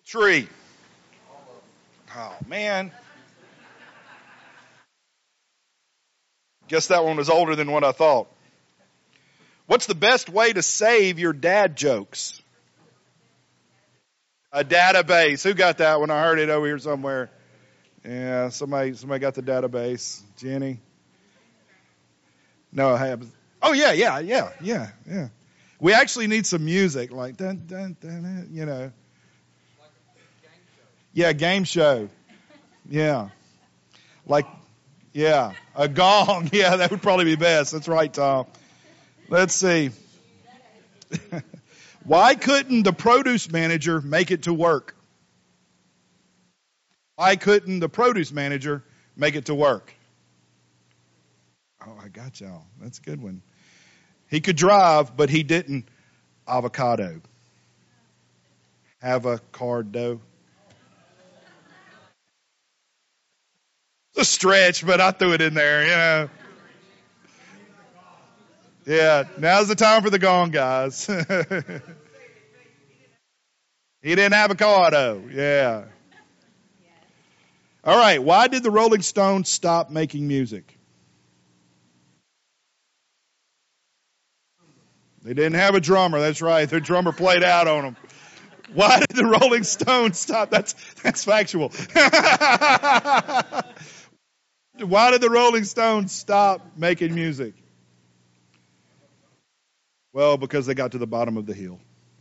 Tree. Oh, man. Guess that one was older than what I thought. What's the best way to save your dad jokes? A database. Who got that one? I heard it over here somewhere. Yeah, somebody got the database. Jenny? No, I have. Oh, yeah. We actually need some music, like, dun, dun, dun, dun, you know. Yeah, game show. Yeah. Like, yeah, a gong. Yeah, that would probably be best. That's right, Tom. Let's see. Why couldn't the produce manager make it to work? Why couldn't the produce manager make it to work? Oh, I got y'all. That's a good one. He could drive, but he didn't. Avocado. Avocado. It's a stretch, but I threw it in there, you know. Yeah, now's the time for the gong, guys. He didn't have avocado. Yeah. All right, why did the Rolling Stones stop making music? They didn't have a drummer. That's right. Their drummer played out on them. Why did the Rolling Stones stop? That's factual. Why did the Rolling Stones stop making music? Well, because they got to the bottom of the hill.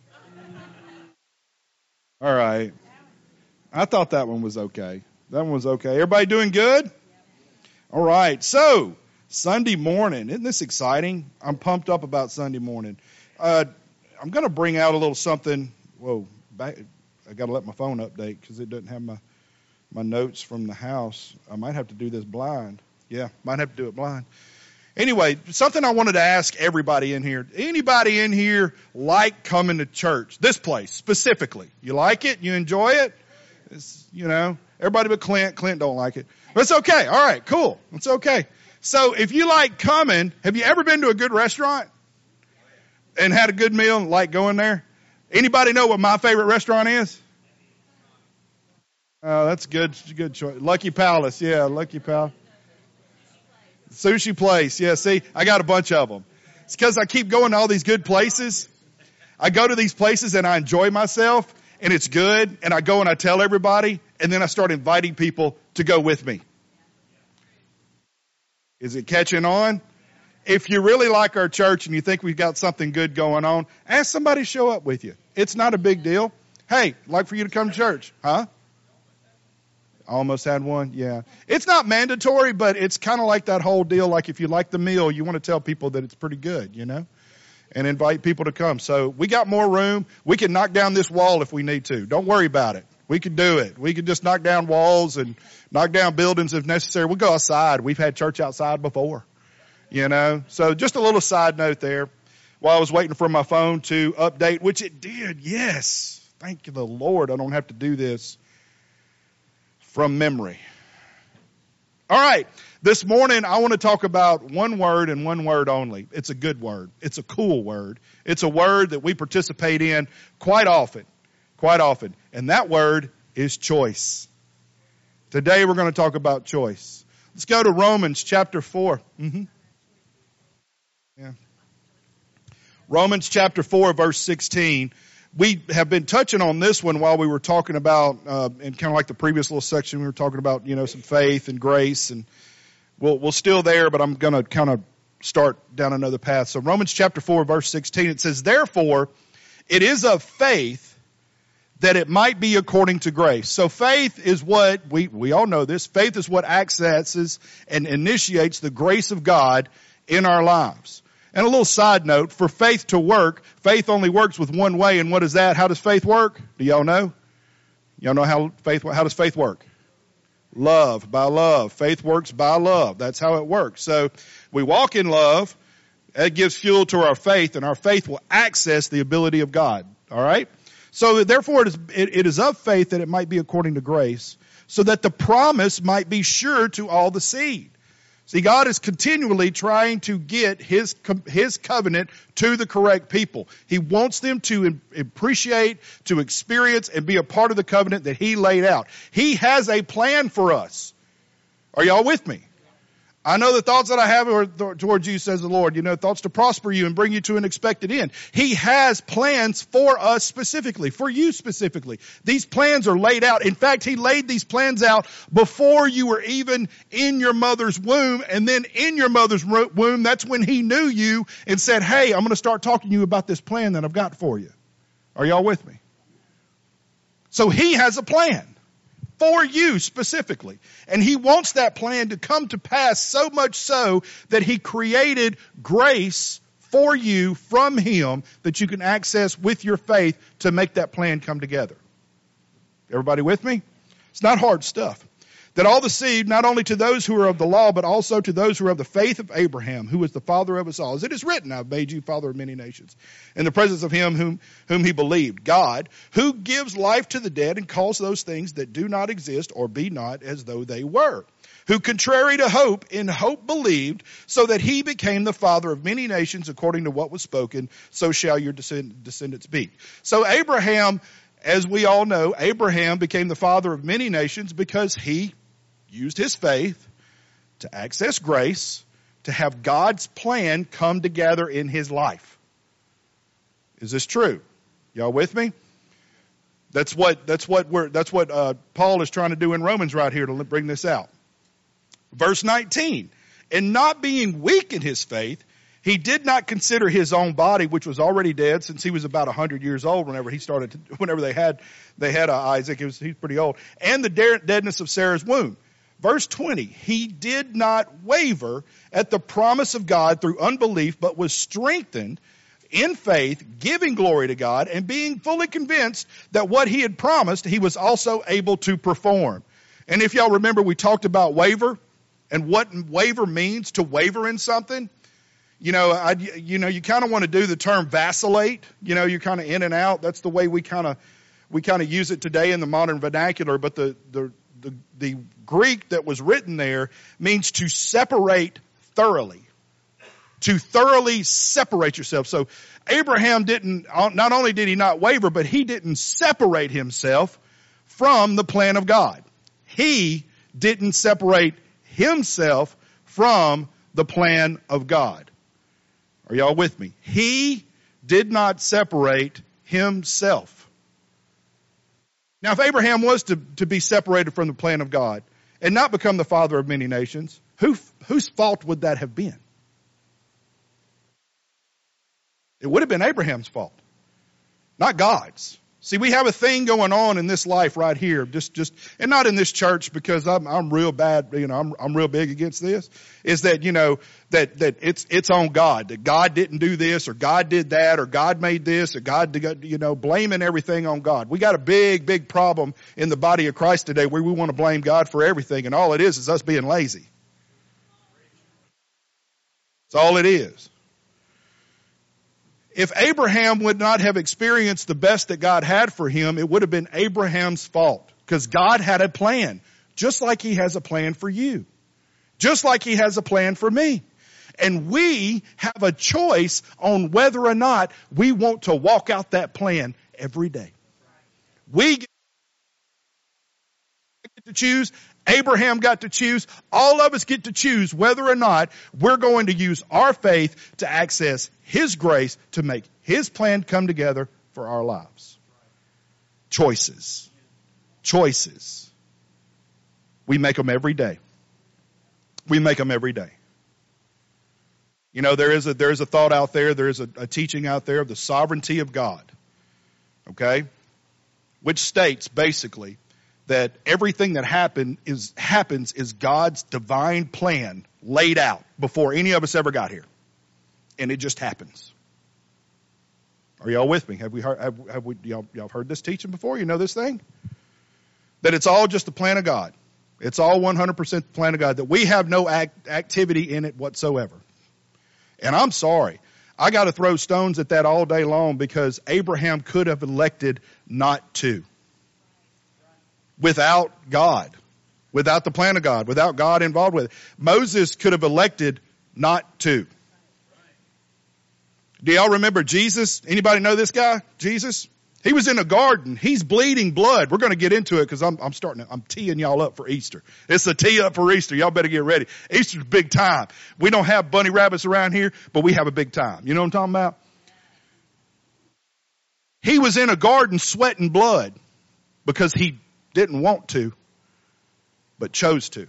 All right. I thought that one was okay. That one was okay. Everybody doing good? All right. So, Sunday morning. Isn't this exciting? I'm pumped up about Sunday morning. I'm going to bring out a little something. Whoa. I got to let my phone update because it doesn't have my notes from the house. I might have to do this blind. Yeah, might have to do it blind. Anyway, something I wanted to ask everybody in here. Anybody in here like coming to church? This place specifically. You like it? You enjoy it? It's, you know, everybody but Clint. Clint don't like it. But it's okay. All right, cool. It's okay. So if you like coming, have you ever been to a good restaurant and had a good meal and like going there? Anybody know what my favorite restaurant is? Oh, that's good. Good choice. Lucky Palace. Yeah, Lucky Palace. Sushi place. Yeah, see, I got a bunch of them. It's because I keep going to all these good places. I go to these places and I enjoy myself and it's good. And I go and I tell everybody and then I start inviting people to go with me. Is it catching on? If you really like our church and you think we've got something good going on, ask somebody to show up with you. It's not a big deal. Hey, I'd like for you to come to church. Huh? Almost had one. Yeah. It's not mandatory, but it's kind of like that whole deal. Like if you like the meal, you want to tell people that it's pretty good, you know, and invite people to come. So we got more room. We can knock down this wall if we need to. Don't worry about it. We can do it. We can just knock down walls and knock down buildings if necessary. We'll go outside. We've had church outside before, you know. So just a little side note there while I was waiting for my phone to update, which it did. Yes. Thank you, the Lord. I don't have to do this from memory. All right. This morning, I want to talk about one word and one word only. It's a good word. It's a cool word. It's a word that we participate in quite often. And that word is choice. Today, we're going to talk about choice. Let's go to Romans chapter 4. Yeah. Romans chapter 4, verse 16. We have been touching on this one while we were talking about, in kind of like the previous little section, we were talking about, you know, some faith and grace, and we'll still there, but I'm going to kind of start down another path. So Romans chapter 4, verse 16, it says, therefore, it is of faith that it might be according to grace. So faith is what, we all know this, faith is what accesses and initiates the grace of God in our lives. And a little side note, for faith to work, faith only works with one way. And what is that? How does faith work? Do y'all know? Y'all know how does faith work? Love, by love. Faith works by love. That's how it works. So we walk in love. That gives fuel to our faith, and our faith will access the ability of God. All right? So therefore it is of faith that it might be according to grace, so that the promise might be sure to all the seed. See, God is continually trying to get his covenant to the correct people. He wants them to appreciate, to experience, and be a part of the covenant that he laid out. He has a plan for us. Are y'all with me? I know the thoughts that I have are towards you, says the Lord, thoughts to prosper you and bring you to an expected end. He has plans for us specifically, for you specifically. These plans are laid out. In fact, he laid these plans out before you were even in your mother's womb. And then in your mother's womb, that's when he knew you and said, hey, I'm going to start talking to you about this plan that I've got for you. Are y'all with me? So he has a plan for you specifically. And he wants that plan to come to pass, so much so that he created grace for you from him that you can access with your faith to make that plan come together. Everybody with me? It's not hard stuff. That all the seed, not only to those who are of the law, but also to those who are of the faith of Abraham, who is the father of us all. As it is written, I've made you father of many nations, in the presence of him whom he believed, God, who gives life to the dead and calls those things that do not exist or be not as though they were, who contrary to hope, in hope believed, so that he became the father of many nations according to what was spoken, so shall your descendants be. So Abraham, as we all know, Abraham became the father of many nations because he used his faith to access grace, to have God's plan come together in his life. Is this true? Y'all with me? That's what Paul is trying to do in Romans right here to bring this out. Verse 19, and not being weak in his faith, he did not consider his own body, which was already dead since he was about 100 years old whenever they had Isaac. He's pretty old. And the deadness of Sarah's womb. Verse 20, he did not waver at the promise of God through unbelief, but was strengthened in faith, giving glory to God, and being fully convinced that what he had promised, he was also able to perform. And if y'all remember, we talked about waver and what waver means, to waver in something. You kind of want to do the term vacillate. You're kind of in and out. That's the way we kind of use it today in the modern vernacular. But the Greek that was written there means to separate thoroughly, to thoroughly separate yourself. So Abraham not only did he not waver, but he didn't separate himself from the plan of God. He didn't separate himself from the plan of God. Are y'all with me? He did not separate himself. Now, if Abraham was to be separated from the plan of God and not become the father of many nations, whose fault would that have been? It would have been Abraham's fault, not God's. See, we have a thing going on in this life right here, and not in this church because I'm real bad, I'm real big against this, is that, that it's on God, that God didn't do this or God did that or God made this or God, blaming everything on God. We got a big, big problem in the body of Christ today where we want to blame God for everything, and all it is us being lazy. That's all it is. If Abraham would not have experienced the best that God had for him, it would have been Abraham's fault, because God had a plan, just like he has a plan for you, just like he has a plan for me. And we have a choice on whether or not we want to walk out that plan every day. We get to choose. Abraham got to choose. All of us get to choose whether or not we're going to use our faith to access his grace to make his plan come together for our lives. Choices. Choices. We make them every day. We make them every day. There is a thought out there, there is a teaching out there of the sovereignty of God. Okay? Which states basically that everything that happens is God's divine plan laid out before any of us ever got here. And it just happens. Are y'all with me? Have y'all heard this teaching before? You know this thing? That it's all just the plan of God. It's all 100% the plan of God. That we have no activity in it whatsoever. And I'm sorry. I got to throw stones at that all day long because Abraham could have elected not to. Without God. without the plan of God, without God involved with it. Moses could have elected not to. Do y'all remember Jesus? Anybody know this guy, Jesus? He was in a garden. He's bleeding blood. We're going to get into it because I'm teeing y'all up for Easter. It's a tee up for Easter. Y'all better get ready. Easter's big time. We don't have bunny rabbits around here, but we have a big time. You know what I'm talking about? He was in a garden sweating blood because he didn't want to, but chose to.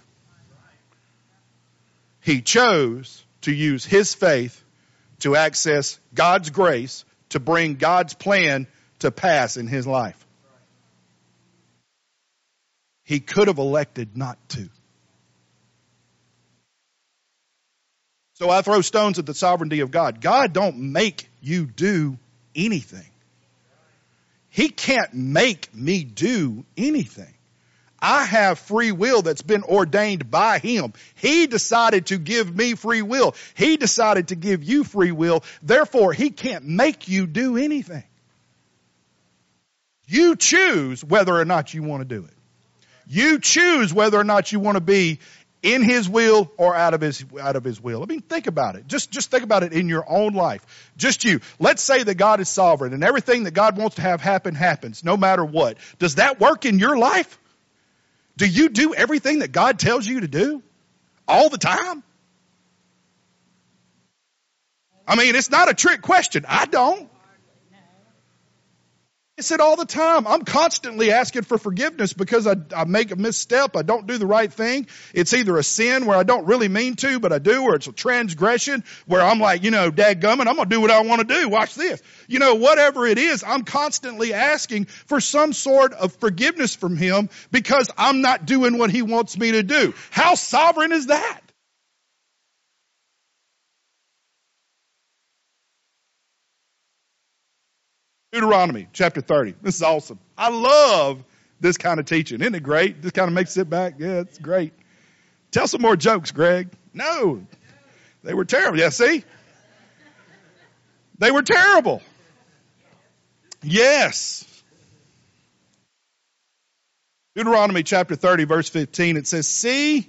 He chose to use his faith to access God's grace to bring God's plan to pass in his life. He could have elected not to. So I throw stones at the sovereignty of God. God don't make you do anything. He can't make me do anything. I have free will that's been ordained by him. He decided to give me free will. He decided to give you free will. Therefore, he can't make you do anything. You choose whether or not you want to do it. You choose whether or not you want to be in his will or out of his will. I mean, think about it. Just think about it in your own life. Just you. Let's say that God is sovereign and everything that God wants to have happen happens, no matter what. Does that work in your life? Do you do everything that God tells you to do all the time? I mean, it's not a trick question. I don't. I said all the time. I'm constantly asking for forgiveness because I make a misstep. I don't do the right thing. It's either a sin where I don't really mean to, but I do, or it's a transgression where I'm like, dadgummit, I'm going to do what I want to do. Watch this. Whatever it is, I'm constantly asking for some sort of forgiveness from him because I'm not doing what he wants me to do. How sovereign is that? Deuteronomy chapter 30. This is awesome. I love this kind of teaching. Isn't it great? This kind of makes you sit back. Yeah, it's great. Tell some more jokes, Greg. No, they were terrible. Yeah, see? They were terrible. Yes. Deuteronomy chapter 30, verse 15. It says, see,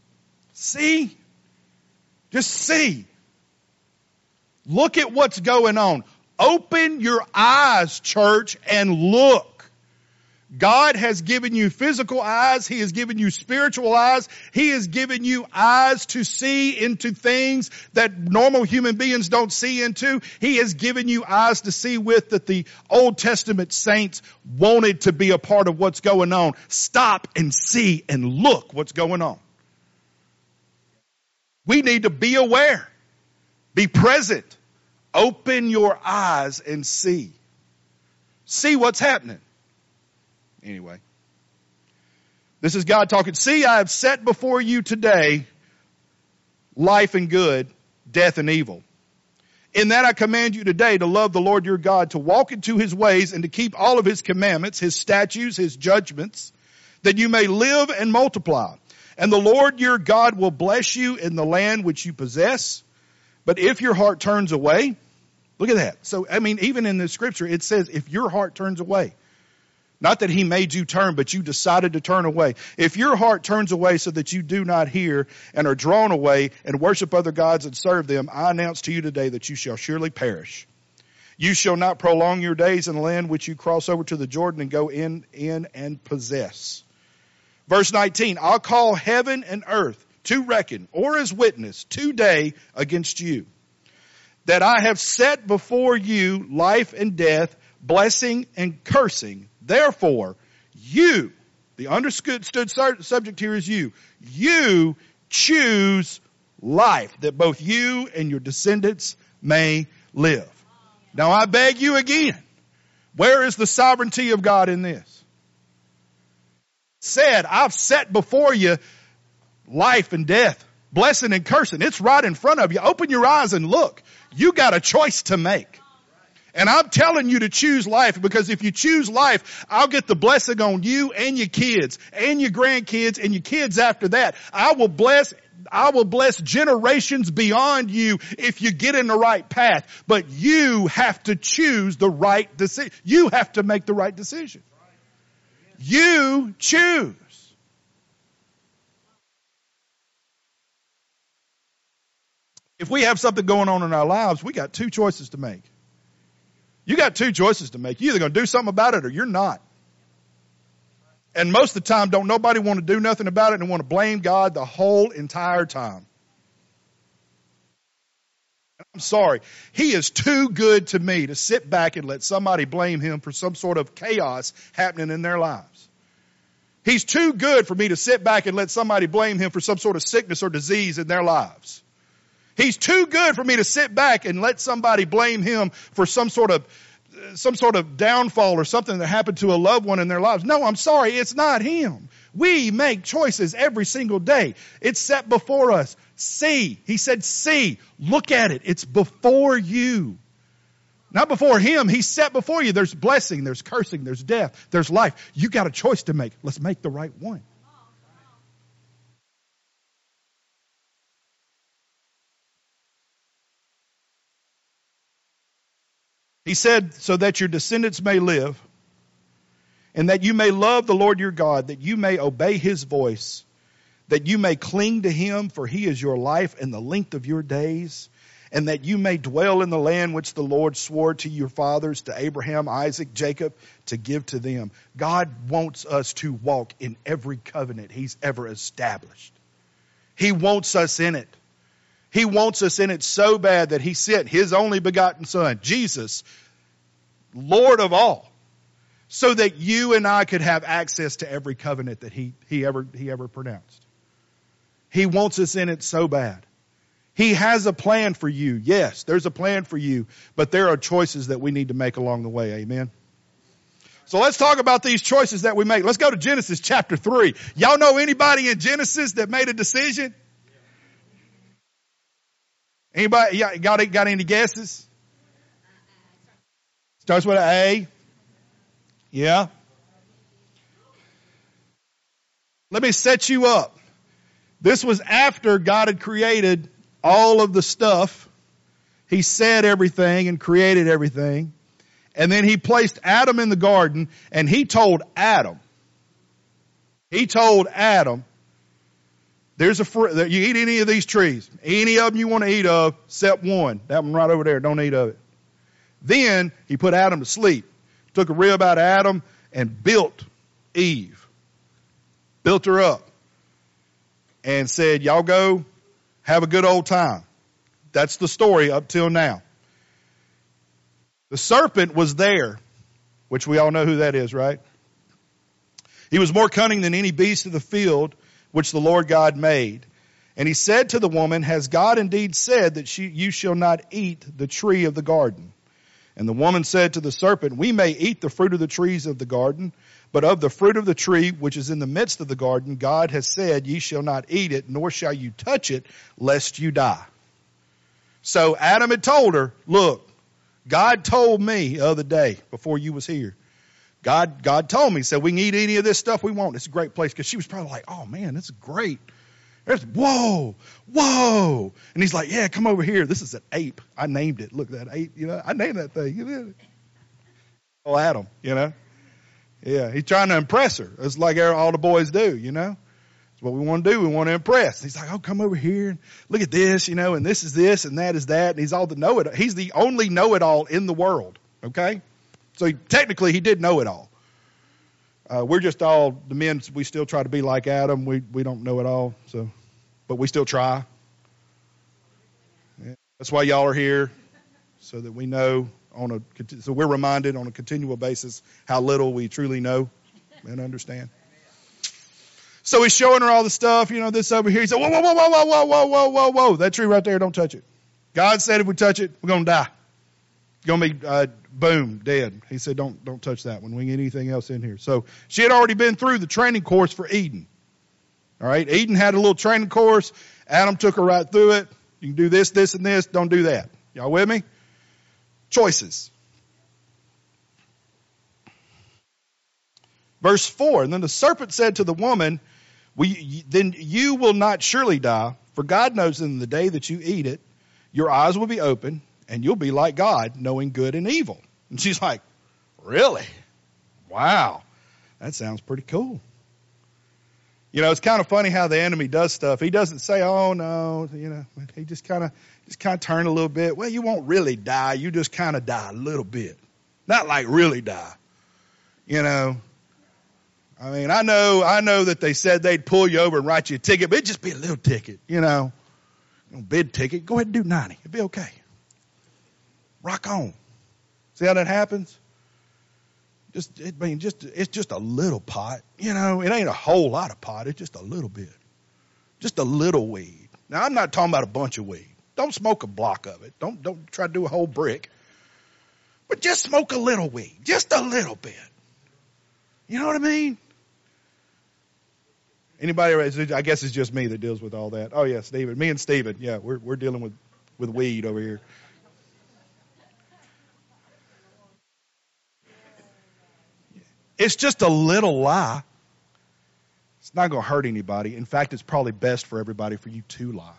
just see. Look at what's going on. Open your eyes, church, and look. God has given you physical eyes. He has given you spiritual eyes. He has given you eyes to see into things that normal human beings don't see into. He has given you eyes to see with that the Old Testament saints wanted to be a part of what's going on. Stop and see and look what's going on. We need to be aware. Be present. Open your eyes and see. See what's happening. Anyway. This is God talking. See, I have set before you today life and good, death and evil. In that I command you today to love the Lord your God, to walk into his ways and to keep all of his commandments, his statutes, his judgments, that you may live and multiply. And the Lord your God will bless you in the land which you possess. But if your heart turns away, look at that. So, even in the scripture, it says, if your heart turns away, not that he made you turn, but you decided to turn away. If your heart turns away so that you do not hear and are drawn away and worship other gods and serve them, I announce to you today that you shall surely perish. You shall not prolong your days in the land which you cross over to the Jordan and go in and possess. Verse 19, I'll call heaven and earth to reckon, or as witness, today against you, that I have set before you life and death, blessing and cursing. Therefore, you, the understood subject here is you choose life, that both you and your descendants may live. Now I beg you again, where is the sovereignty of God in this? Said, I've set before you life and death, blessing and cursing. It's right in front of you. Open your eyes and look. You got a choice to make. And I'm telling you to choose life, because if you choose life, I'll get the blessing on you and your kids and your grandkids and your kids after that. I will bless generations beyond you if you get in the right path. But you have to choose the right decision. You have to make the right decision. You choose. If we have something going on in our lives, we got two choices to make. You got two choices to make. You're either going to do something about it or you're not. And most of the time, don't nobody want to do nothing about it and want to blame God the whole entire time. I'm sorry. He is too good to me to sit back and let somebody blame him for some sort of chaos happening in their lives. He's too good for me to sit back and let somebody blame him for some sort of sickness or disease in their lives. He's too good for me to sit back and let somebody blame him for some sort of downfall or something that happened to a loved one in their lives. No, I'm sorry. It's not him. We make choices every single day. It's set before us. See. He said, see. Look at it. It's before you. Not before him. He's set before you. There's blessing. There's cursing. There's death. There's life. You got a choice to make. Let's make the right one. He said, so that your descendants may live, and that you may love the Lord your God, that you may obey his voice, that you may cling to him, for he is your life and the length of your days, and that you may dwell in the land which the Lord swore to your fathers, to Abraham, Isaac, Jacob, to give to them. God wants us to walk in every covenant he's ever established. He wants us in it. He wants us in it so bad that he sent his only begotten son, Jesus, Lord of all, so that you and I could have access to every covenant that he ever pronounced. He wants us in it so bad. He has a plan for you. Yes, there's a plan for you, but there are choices that we need to make along the way. Amen. So let's talk about these choices that we make. Let's go to Genesis chapter 3. Y'all know anybody in Genesis that made a decision? Anybody got any guesses? Starts with an A. Yeah. Let me set you up. This was after God had created all of the stuff. He said everything and created everything. And then he placed Adam in the garden, and he told Adam, there's a fruit, you eat any of these trees, any of them you want to eat of, except one. That one right over there, don't eat of it. Then he put Adam to sleep, took a rib out of Adam and built Eve. Built her up and said, y'all go have a good old time. That's the story up till now. The serpent was there, which we all know who that is, right? He was more cunning than any beast of the field which the Lord God made. And he said to the woman, has God indeed said that you shall not eat the tree of the garden? And the woman said to the serpent, we may eat the fruit of the trees of the garden, but of the fruit of the tree which is in the midst of the garden, God has said, ye shall not eat it, nor shall you touch it, lest you die. So Adam had told her, look, God told me the other day before you was here. God told me, said we can eat any of this stuff we want. It's a great place. Because she was probably like, oh man, this is great. There's whoa. And he's like, yeah, come over here. This is an ape. I named it. Look, that ape, I named that thing. Oh, Adam, Yeah, he's trying to impress her. It's like all the boys do, It's what we want to do. We want to impress. He's like, oh, come over here and look at this, and this is this and that is that. And he's all the know-it-all. He's the only know-it-all in the world. Okay? So technically he did know it all. We're just all the men. We still try to be like Adam. We don't know it all. But we still try. Yeah. That's why y'all are here, so that we know so we're reminded on a continual basis how little we truly know and understand. So he's showing her all the stuff, this over here. He said, whoa. That tree right there, don't touch it. God said if we touch it, we're going to die. Going to be, boom, dead. He said, don't touch that one. We can get anything else in here. So she had already been through the training course for Eden. All right. Eden had a little training course. Adam took her right through it. You can do this, this, and this. Don't do that. Y'all with me? Choices. Verse 4, and then the serpent said to the woman, then you will not surely die, for God knows in the day that you eat it, your eyes will be open, and you'll be like God, knowing good and evil. And she's like, really? Wow. That sounds pretty cool. You know, it's kind of funny how the enemy does stuff. He doesn't say, oh, no, you know, he just kind of turn a little bit. Well, you won't really die. You just kind of die a little bit. Not like really die. You know, I mean, I know that they said they'd pull you over and write you a ticket, but it'd just be a little ticket, you know. No bid ticket. Go ahead and do 90. It'll be okay. Rock on. See how that happens? It's just a little pot. You know, it ain't a whole lot of pot. It's just a little bit. Just a little weed. Now, I'm not talking about a bunch of weed. Don't smoke a block of it. Don't try to do a whole brick. But just smoke a little weed. Just a little bit. You know what I mean? Anybody, I guess it's just me that deals with all that. Oh, yeah, Stephen. Me and Stephen. Yeah, we're dealing with weed over here. It's just a little lie. It's not going to hurt anybody. In fact, it's probably best for everybody for you to lie.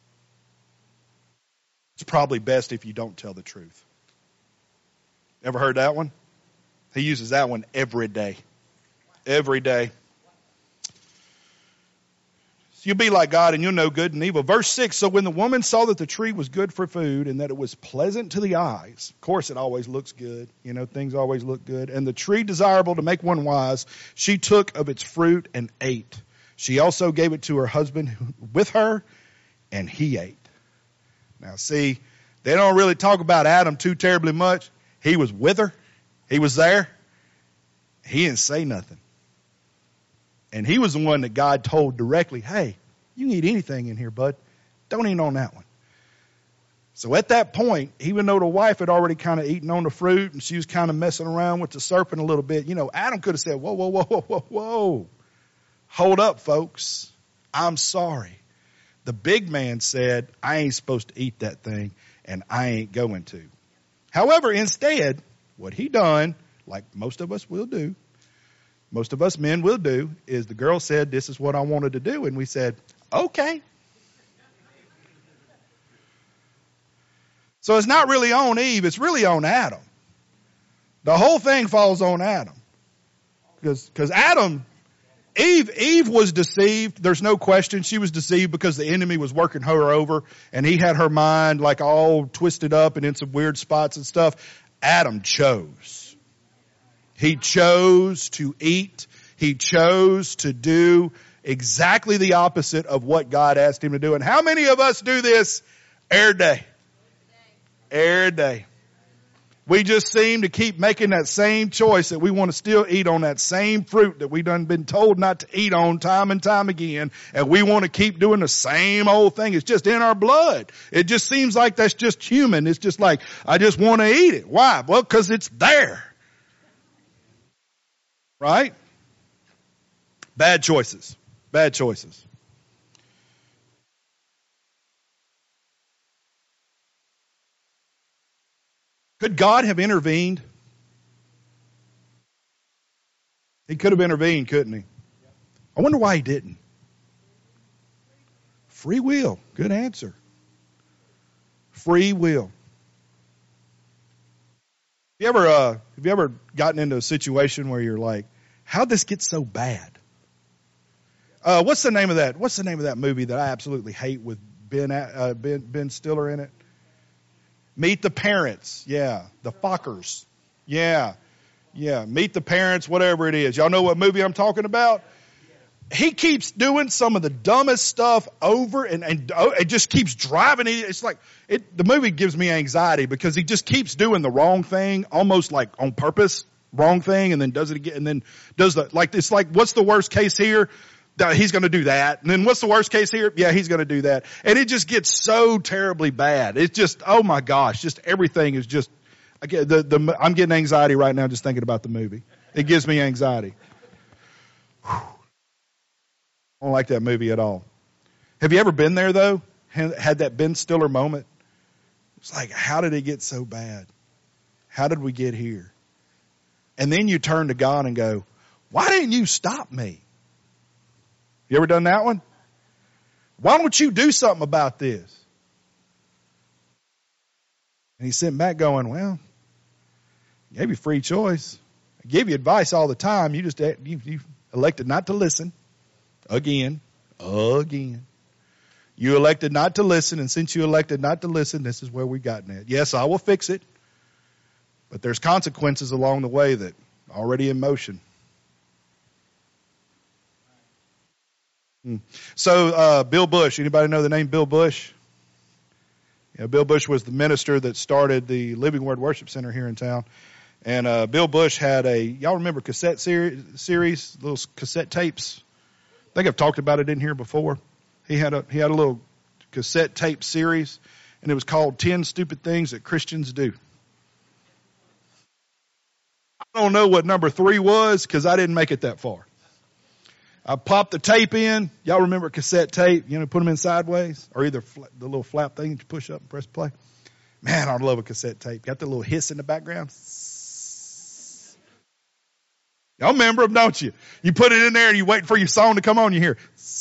It's probably best if you don't tell the truth. Ever heard that one? He uses that one every day. Every day. You'll be like God and you'll know good and evil. Verse 6, so when the woman saw that the tree was good for food and that it was pleasant to the eyes, of course it always looks good, you know, things always look good, and the tree desirable to make one wise, she took of its fruit and ate. She also gave it to her husband with her, and he ate. Now see, they don't really talk about Adam too terribly much. He was with her. He was there. He didn't say nothing. And he was the one that God told directly, hey, you can eat anything in here, bud. Don't eat on that one. So at that point, even though the wife had already kind of eaten on the fruit and she was kind of messing around with the serpent a little bit, you know, Adam could have said, whoa, whoa, whoa, whoa, whoa, whoa. Hold up, folks. I'm sorry. The big man said, I ain't supposed to eat that thing, and I ain't going to. However, instead, what he done, like most of us will do, most of us men will do, is the girl said, this is what I wanted to do. And we said, okay. So it's not really on Eve. It's really on Adam. The whole thing falls on Adam. Because Adam, Eve was deceived. There's no question. She was deceived because the enemy was working her over. And he had her mind like all twisted up and in some weird spots and stuff. Adam chose. He chose to eat. He chose to do exactly the opposite of what God asked him to do. And how many of us do this every day? Every day. We just seem to keep making that same choice that we want to still eat on that same fruit that we done been told not to eat on time and time again. And we want to keep doing the same old thing. It's just in our blood. It just seems like that's just human. It's just like, I just want to eat it. Why? Well, because it's there. Right? Bad choices. Bad choices. Could God have intervened? He could have intervened, couldn't he? I wonder why he didn't. Free will. Good answer. Free will. Have you ever gotten into a situation where you're like, how'd this get so bad? What's the name of that movie that I absolutely hate with Ben Stiller in it? Meet the Parents. Yeah. The Fockers. Yeah. Yeah. Meet the Parents, whatever it is. Y'all know what movie I'm talking about? He keeps doing some of the dumbest stuff over and it just keeps driving. It's like the movie gives me anxiety because he just keeps doing the wrong thing, almost like on purpose, wrong thing, and then does it again, and then does it's like, what's the worst case here? He's going to do that. And then what's the worst case here? Yeah, he's going to do that. And it just gets so terribly bad. It's just, oh my gosh, just everything is just, I'm getting anxiety right now just thinking about the movie. It gives me anxiety. Whew. I don't like that movie at all. Have you ever been there though? Had that Ben Stiller moment? It's like, how did it get so bad? How did we get here? And then you turn to God and go, why didn't you stop me? You ever done that one? Why don't you do something about this? And he's sitting back going, well, I gave you free choice. I gave you advice all the time. You just, you elected not to listen. Again. You elected not to listen, and since you elected not to listen, this is where we've gotten at. Yes, I will fix it, but there's consequences along the way that are already in motion. So, Bill Bush, anybody know the name Bill Bush? Yeah, Bill Bush was the minister that started the Living Word Worship Center here in town. And Bill Bush had y'all remember cassette series, little cassette tapes? I think I've talked about it in here before. He had a little cassette tape series, and it was called 10 Stupid Things That Christians Do. I don't know what number 3 was because I didn't make it that far. I popped the tape in. Y'all remember cassette tape? You know, put them in sideways, or either the little flap thing that you push up and press play. Man, I love a cassette tape. Got the little hiss in the background. Y'all remember them, don't you? You put it in there and you wait for your song to come on. You hear.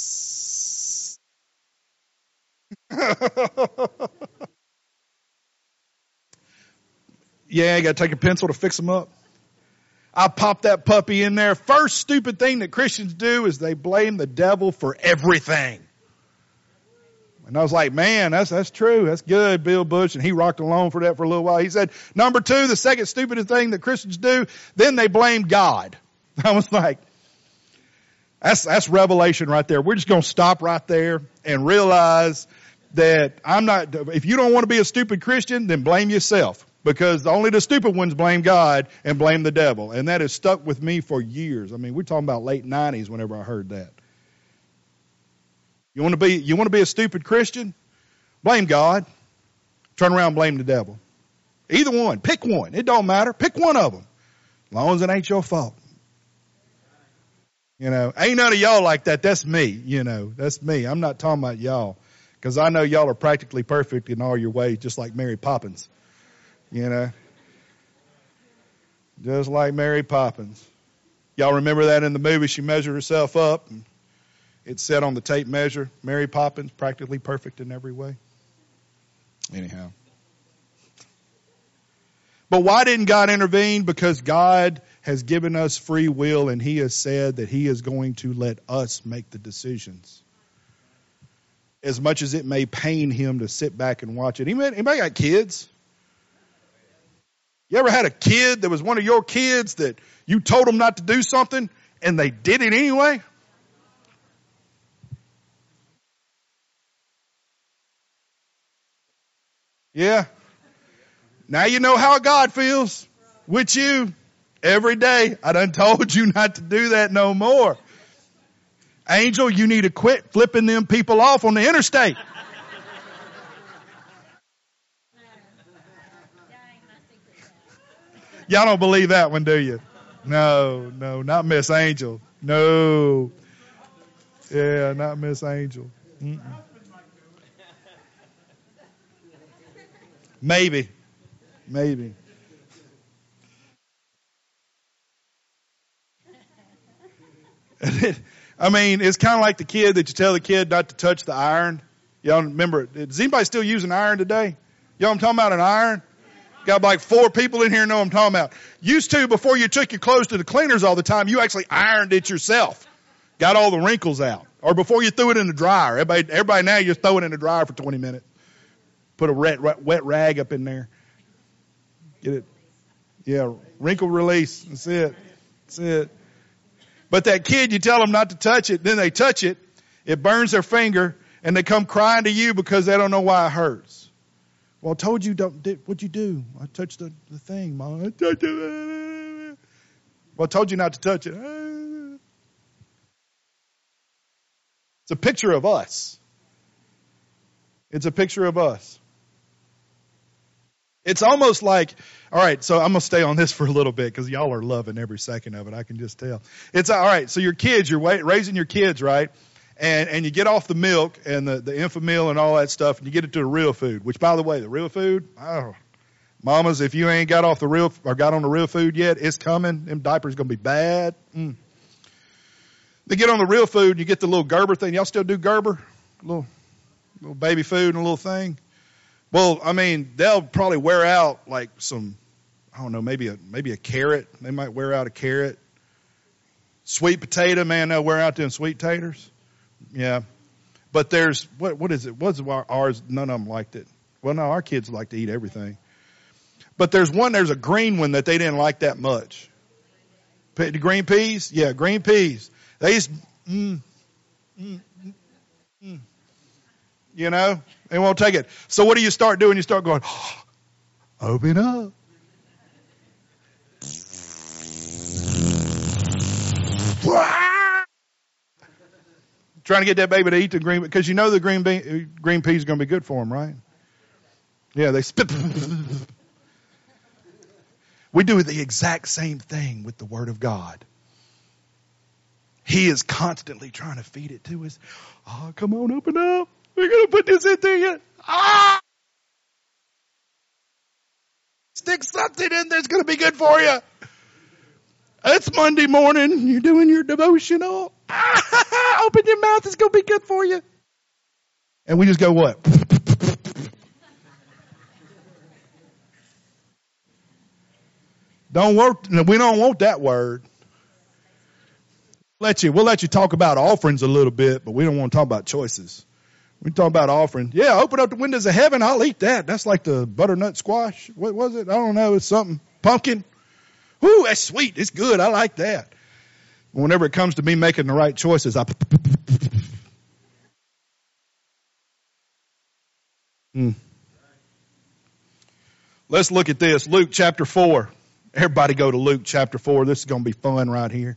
Yeah, you got to take a pencil to fix them up. I popped that puppy in there. First stupid thing that Christians do is they blame the devil for everything. And I was like, man, that's true. That's good, Bill Bush. And he rocked along for that for a little while. He said, number 2, the second stupidest thing that Christians do, then they blame God. I was like, that's revelation right there. We're just going to stop right there and realize that if you don't want to be a stupid Christian, then blame yourself. Because only the stupid ones blame God and blame the devil. And that has stuck with me for years. I mean, we're talking about late 90s whenever I heard that. You want to be a stupid Christian? Blame God. Turn around and blame the devil. Either one. Pick one. It don't matter. Pick one of them. As long as it ain't your fault. You know, ain't none of y'all like that. That's me. You know, that's me. I'm not talking about y'all. Because I know y'all are practically perfect in all your ways, just like Mary Poppins. You know, just like Mary Poppins. Y'all remember that in the movie? She measured herself up. And it said on the tape measure, Mary Poppins, practically perfect in every way. Anyhow. But why didn't God intervene? Because God has given us free will, and He has said that He is going to let us make the decisions. As much as it may pain Him to sit back and watch it. Anybody got kids? You ever had a kid that was one of your kids that you told them not to do something and they did it anyway? Yeah. Now you know how God feels with you every day. I done told you not to do that no more. Angel, you need to quit flipping them people off on the interstate. Y'all don't believe that one, do you? No, not Miss Angel. No. Yeah, not Miss Angel. Mm-mm. Maybe. I mean, it's kind of like the kid that you tell the kid not to touch the iron. Y'all remember, does anybody still use an iron today? Y'all, I'm talking about an iron? Got like 4 people in here know what I'm talking about. Used to, before you took your clothes to the cleaners all the time, you actually ironed it yourself. Got all the wrinkles out. Or before you threw it in the dryer. Everybody now, you just throw it in the dryer for 20 minutes. Put a wet rag up in there. Get it? Yeah, wrinkle release. That's it. But that kid, you tell them not to touch it, then they touch it. It burns their finger, and they come crying to you because they don't know why it hurts. Well, I told you what'd you do? I touched the thing, Mom. I touched it. Well, I told you not to touch it. It's a picture of us. It's a picture of us. It's almost like, all right, so I'm going to stay on this for a little bit because y'all are loving every second of it. I can just tell. It's all right. So your kids, you're raising your kids, right? And you get off the milk and the Enfamil and all that stuff, and you get it to the real food, which, by the way, the real food, mamas, if you ain't got on the real food yet, it's coming. Them diapers going to be bad. They get on the real food, and you get the little Gerber thing. Y'all still do Gerber? Little baby food and a little thing? Well, I mean, they'll probably wear out like some, I don't know, maybe a carrot. They might wear out a carrot. Sweet potato, man, they'll wear out them sweet taters. Yeah. But there's, what is it? What's ours? None of them liked it. Well, no, our kids like to eat everything. But there's a green one that they didn't like that much. The green peas? Yeah, green peas. They used, you know, they won't take it. So what do you start doing? You start going, open up. Trying to get that baby to eat the green, because you know the green peas is going to be good for them, right? Yeah, they spit. We do the exact same thing with the Word of God. He is constantly trying to feed it to us. Oh, come on, open up. We're going to put this into you. Ah! Stick something in there. It's going to be good for you. It's Monday morning. You're doing your devotional. Ah, open your mouth. It's going to be good for you. And we just go, what? We don't want that word. We'll let you talk about offerings a little bit, but we don't want to talk about choices. We talk about offering. Yeah, open up the windows of heaven. I'll eat that. That's like the butternut squash. What was it? I don't know. It's something. Pumpkin. Whoo, that's sweet. It's good. I like that. Whenever it comes to me making the right choices, Let's look at this. Luke chapter 4. Everybody go to Luke chapter 4. This is going to be fun right here.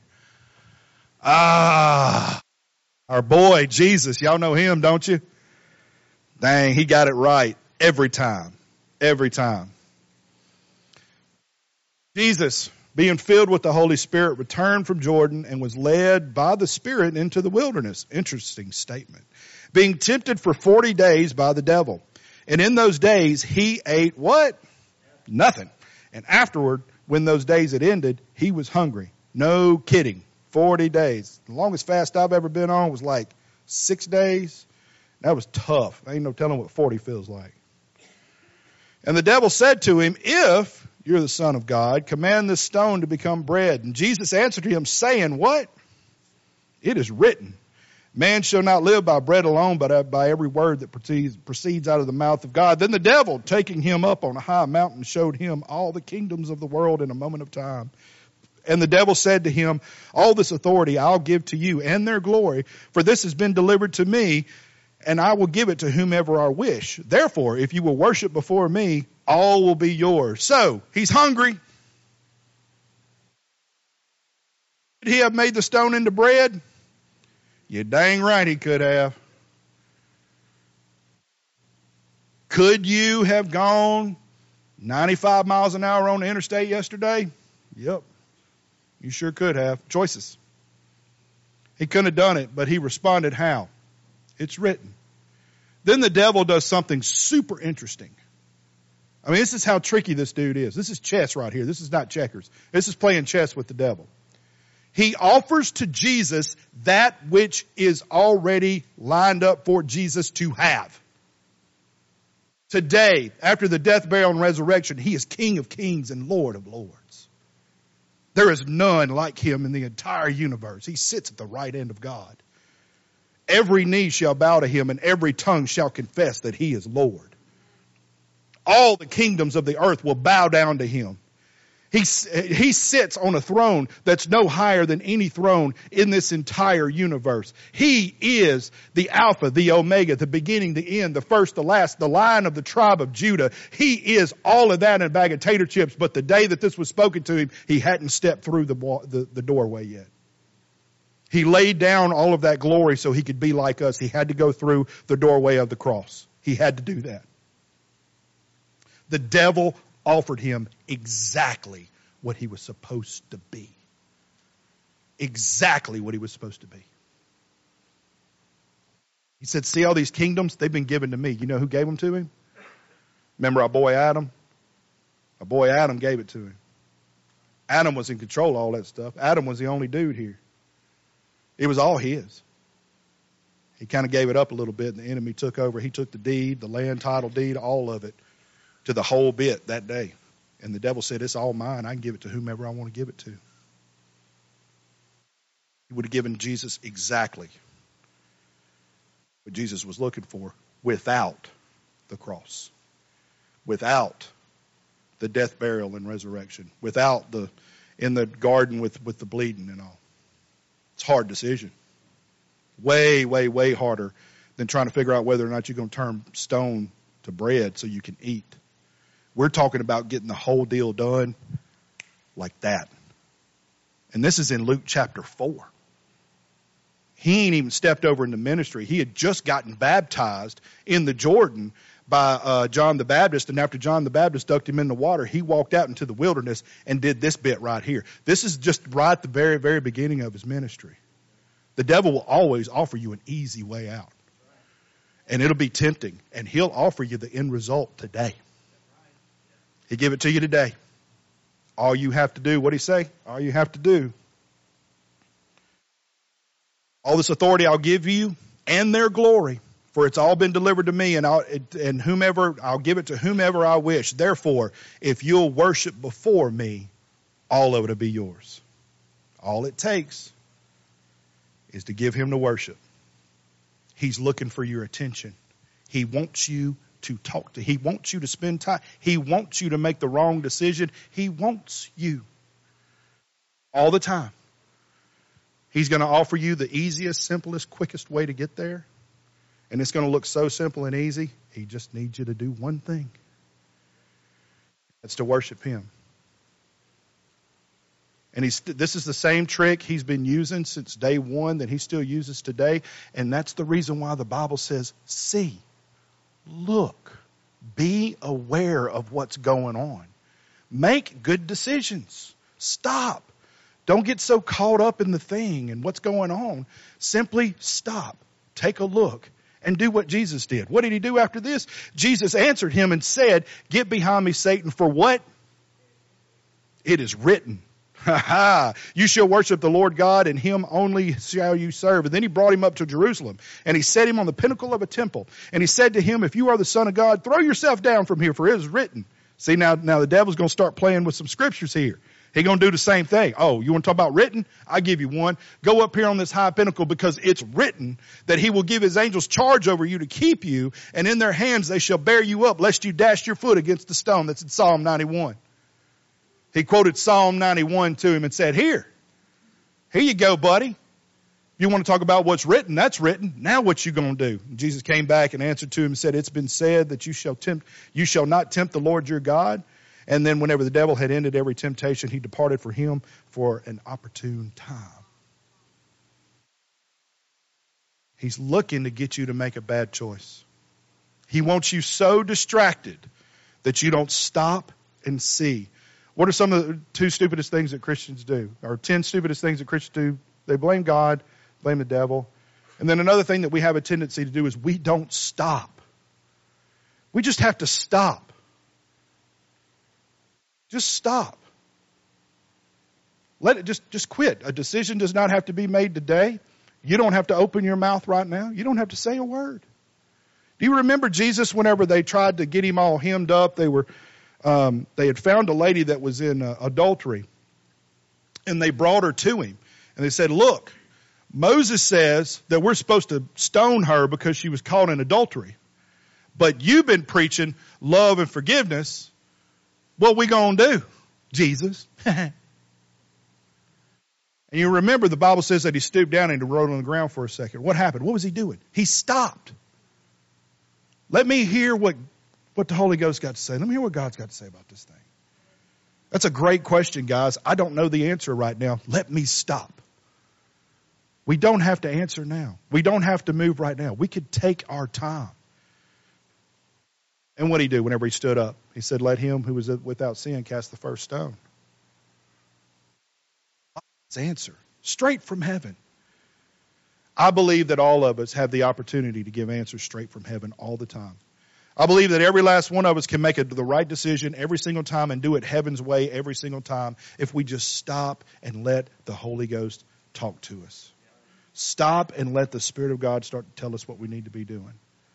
Our boy, Jesus. Y'all know him, don't you? Dang, he got it right every time. Every time. Jesus, being filled with the Holy Spirit, returned from Jordan and was led by the Spirit into the wilderness. Interesting statement. Being tempted for 40 days by the devil. And in those days, he ate what? Nothing. And afterward, when those days had ended, he was hungry. No kidding. 40 days. The longest fast I've ever been on was like 6 days. That was tough. Ain't no telling what 40 feels like. And the devil said to him, if you're the Son of God, command this stone to become bread. And Jesus answered him, saying, what? It is written, man shall not live by bread alone, but by every word that proceeds out of the mouth of God. Then the devil, taking him up on a high mountain, showed him all the kingdoms of the world in a moment of time. And the devil said to him, all this authority I'll give to you and their glory, for this has been delivered to me, and I will give it to whomever I wish. Therefore, if you will worship before me, all will be yours. So, he's hungry. Could he have made the stone into bread? You're dang right he could have. Could you have gone 95 miles an hour on the interstate yesterday? Yep. You sure could have. Choices. He couldn't have done it, but he responded how? It's written. Then the devil does something super interesting. I mean, this is how tricky this dude is. This is chess right here. This is not checkers. This is playing chess with the devil. He offers to Jesus that which is already lined up for Jesus to have. Today, after the death, burial, and resurrection, he is King of kings and Lord of lords. There is none like him in the entire universe. He sits at the right hand of God. Every knee shall bow to him and every tongue shall confess that he is Lord. All the kingdoms of the earth will bow down to him. He sits on a throne that's no higher than any throne in this entire universe. He is the Alpha, the Omega, the beginning, the end, the first, the last, the Lion of the tribe of Judah. He is all of that in a bag of tater chips, but the day that this was spoken to him, he hadn't stepped through the doorway yet. He laid down all of that glory so he could be like us. He had to go through the doorway of the cross. He had to do that. The devil offered him exactly what he was supposed to be. Exactly what he was supposed to be. He said, see all these kingdoms? They've been given to me. You know who gave them to him? Remember our boy Adam? Our boy Adam gave it to him. Adam was in control of all that stuff. Adam was the only dude here. It was all his. He kind of gave it up a little bit, and the enemy took over. He took the deed, the land title deed, all of it, to the whole bit that day. And the devil said, it's all mine. I can give it to whomever I want to give it to. He would have given Jesus exactly what Jesus was looking for without the cross, without the death, burial, and resurrection, without the in the garden with the bleeding and all. It's a hard decision. Way, way, way harder than trying to figure out whether or not you're going to turn stone to bread so you can eat. We're talking about getting the whole deal done like that. And this is in Luke chapter 4. He ain't even stepped over into ministry. He had just gotten baptized in the Jordan by John the Baptist. And after John the Baptist ducked him in the water, he walked out into the wilderness and did this bit right here. This is just right at the very, very beginning of his ministry. The devil will always offer you an easy way out. And it'll be tempting. And he'll offer you the end result today. He'll give it to you today. All you have to do, what did he say? All you have to do. All this authority I'll give you and their glory, for it's all been delivered to me, and I'll give it to whomever I wish. Therefore, if you'll worship before me, all of it will be yours. All it takes is to give him the worship. He's looking for your attention. He wants you to talk to. He wants you to spend time. He wants you to make the wrong decision. He wants you all the time. He's going to offer you the easiest, simplest, quickest way to get there. And it's going to look so simple and easy. He just needs you to do one thing. That's to worship him. And this is the same trick he's been using since day one that he still uses today. And that's the reason why the Bible says, see, look, be aware of what's going on. Make good decisions. Stop. Don't get so caught up in the thing and what's going on. Simply stop, take a look, and do what Jesus did. What did he do after this? Jesus answered him and said, get behind me, Satan, for what? It is written. You shall worship the Lord God, and him only shall you serve. And then he brought him up to Jerusalem, and he set him on the pinnacle of a temple. And he said to him, if you are the Son of God, throw yourself down from here, for it is written. See, now the devil's going to start playing with some scriptures here. He's going to do the same thing. Oh, you want to talk about written? I'll give you one. Go up here on this high pinnacle, because it's written that he will give his angels charge over you to keep you, and in their hands they shall bear you up, lest you dash your foot against the stone. That's in Psalm 91. He quoted Psalm 91 to him and said, here you go, buddy. You want to talk about what's written? That's written. Now what you going to do? And Jesus came back and answered to him and said, it's been said that you shall not tempt the Lord your God. And then whenever the devil had ended every temptation, he departed from him for an opportune time. He's looking to get you to make a bad choice. He wants you so distracted that you don't stop and see. What are some of the 2 stupidest things that Christians do? Or 10 stupidest things that Christians do? They blame God, blame the devil. And then another thing that we have a tendency to do is we don't stop. We just have to stop. Just stop. Let it just quit. A decision does not have to be made today. You don't have to open your mouth right now. You don't have to say a word. Do you remember Jesus whenever they tried to get him all hemmed up? They had found a lady that was in adultery, and they brought her to him. And they said, look, Moses says that we're supposed to stone her because she was caught in adultery. But you've been preaching love and forgiveness. What we going to do, Jesus? And you remember the Bible says that he stooped down and he wrote on the ground for a second. What happened? What was he doing? He stopped. Let me hear what the Holy Ghost got to say. Let me hear what God's got to say about this thing. That's a great question, guys. I don't know the answer right now. Let me stop. We don't have to answer now. We don't have to move right now. We could take our time. And what did he do whenever he stood up? He said, let him who was without sin cast the first stone. God's answer, straight from heaven. I believe that all of us have the opportunity to give answers straight from heaven all the time. I believe that every last one of us can make the right decision every single time and do it heaven's way every single time if we just stop and let the Holy Ghost talk to us. Stop and let the Spirit of God start to tell us what we need to be doing.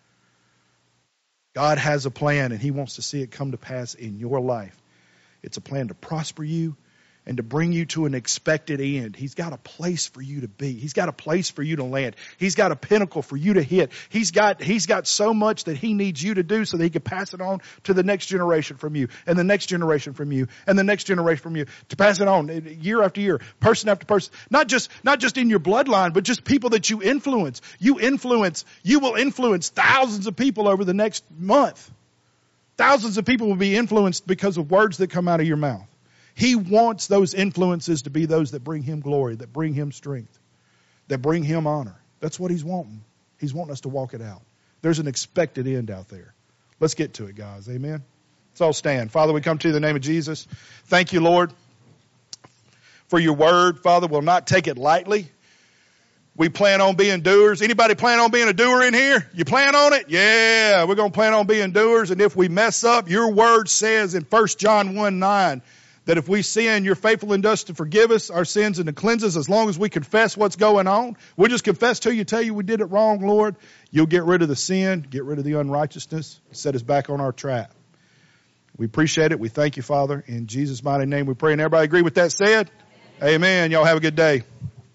God has a plan, and he wants to see it come to pass in your life. It's a plan to prosper you. and to bring you to an expected end. He's got a place for you to be. He's got a place for you to land. He's got a pinnacle for you to hit. He's got so much that he needs you to do so that he can pass it on to the next generation from you, and the next generation from you, and the next generation from you, to pass it on year after year, person after person. Not just in your bloodline, but just people that you influence. You will influence thousands of people over the next month. Thousands of people will be influenced because of words that come out of your mouth. He wants those influences to be those that bring him glory, that bring him strength, that bring him honor. That's what he's wanting. He's wanting us to walk it out. There's an expected end out there. Let's get to it, guys. Amen. Let's all stand. Father, we come to you in the name of Jesus. Thank you, Lord, for your word. Father, we'll not take it lightly. We plan on being doers. Anybody plan on being a doer in here? You plan on it? Yeah, we're going to plan on being doers. And if we mess up, your word says in 1 John 1:9, that if we sin, you're faithful and just to forgive us our sins and to cleanse us as long as we confess what's going on. We'll just confess to you, tell you we did it wrong, Lord. You'll get rid of the sin, get rid of the unrighteousness, set us back on our track. We appreciate it. We thank you, Father. In Jesus' mighty name we pray. And everybody agree with that said? Amen. Y'all have a good day.